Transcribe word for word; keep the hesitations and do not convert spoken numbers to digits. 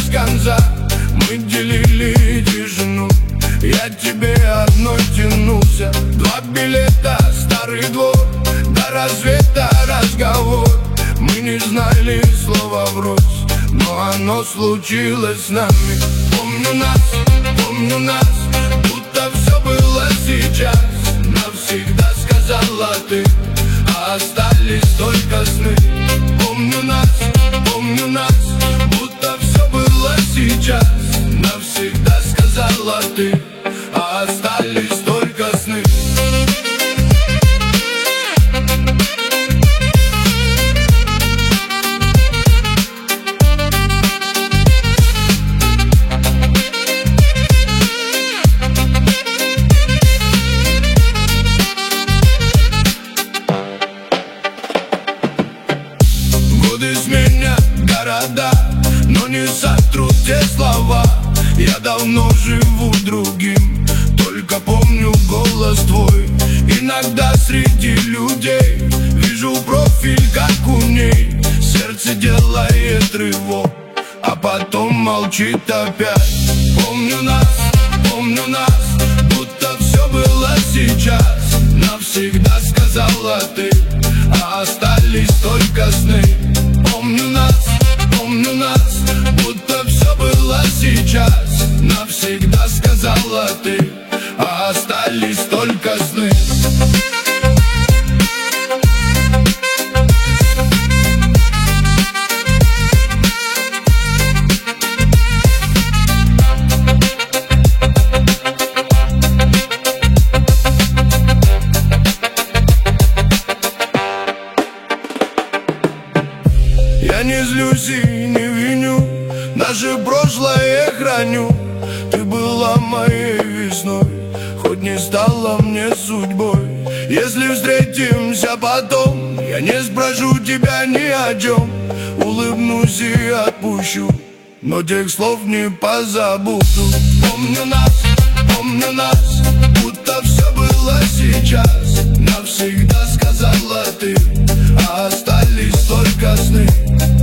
без конца. Мы делили тишину, я тебе одной тянулся. Два билета, старый двор, до рассвета разговор. Мы не знали слова врозь, но оно случилось с нами. Помню нас, помню нас, будто все было сейчас. Навсегда сказала ты, а остались только сны. Помню нас, помню нас, будто все было сейчас. Навсегда сказала ты, а остались только сны. Годы сменят города, но не сотрут те слова. Я давно живу другим, только помню голос твой. Иногда среди людей вижу профиль, как у ней. Сердце делает рывок, а потом молчит опять. Помню нас, помню нас, будто все было сейчас. Навсегда сказала ты, а остались только сны. Помню нас, помню нас, будто все было сейчас. Навсегда сказала ты, а остались только сны. Я не злюсь и не виню, наше прошлое храню. Ты была моей весной, хоть не стала мне судьбой. Если встретимся потом, я не спрошу тебя ни о чем. Улыбнусь и отпущу, но тех слов не позабуду. Помню нас, помню нас, будто все было сейчас. Навсегда сказала ты, а остались только сны.